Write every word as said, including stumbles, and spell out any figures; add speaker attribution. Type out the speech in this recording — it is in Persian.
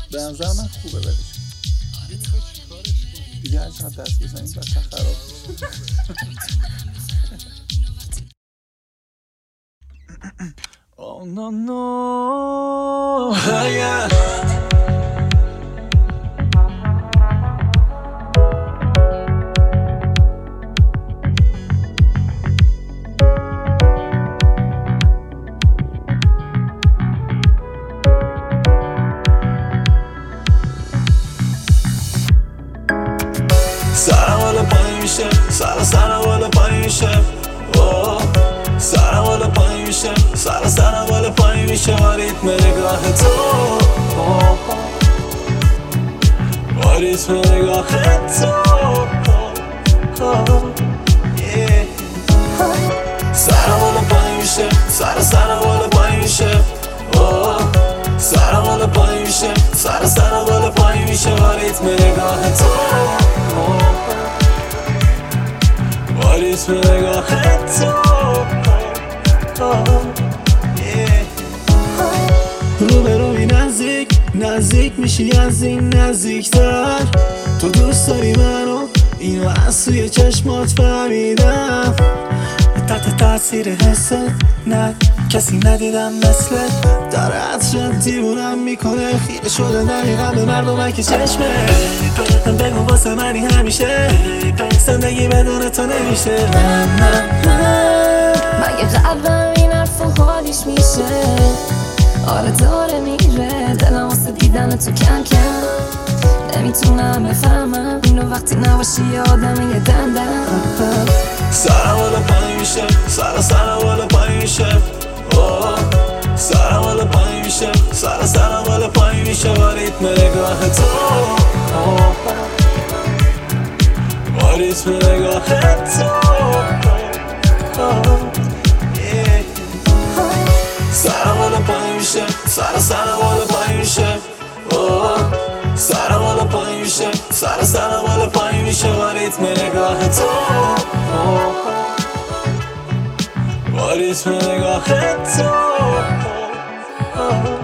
Speaker 1: به نظر من خوبه ولش دیگه هر چقدر دست بزنیم بچه خراب Oh no no yeah. سرم والا پایین میشه سر سرم والا پایین میشه سرم والا پایین میشه سر سرم والا پایین میشه با ریتم نگاه تو با ریتم نگاه تو سرم والا پایین میشه سر سرم والا پایین میشه سرم والا پایین میشه سر سرم والا پایین میشه با ریتم نگاه تو با ریتم نگاه تو رو به روی نزدیک نزدیک میشی از این نزدیکتر تو دوست داری منو اینو از سوی چشمات فهمیدم تحت تاثیر حست نه کسی ندیدم مثلت داره عطرت دیوونم میکنه خیره شده دقیقا به مردم که چشمه بگو واسه منی همیشه زندگی بدون تو نمیشه
Speaker 2: مگه قلبم این حرف و حالیش میشه آره داره میره دلم واسه دیدن تو کم کم نمیتونم بفهمم اینو وقتی نباشی یه آدم یه دندم
Speaker 1: سرم والا پایین میشه سر سرم والا پایین میشه سرم والا پایین میشه سر سرم والا پایین میشه با ریتم نگاه تو با ریتم نگاه تو سرم والا پایین میشه سر سرم والا پایین میشه سرم والا پایین میشه سر سرم والا پایین میشه با ریتم نگاه تو با ریتم نگاه تو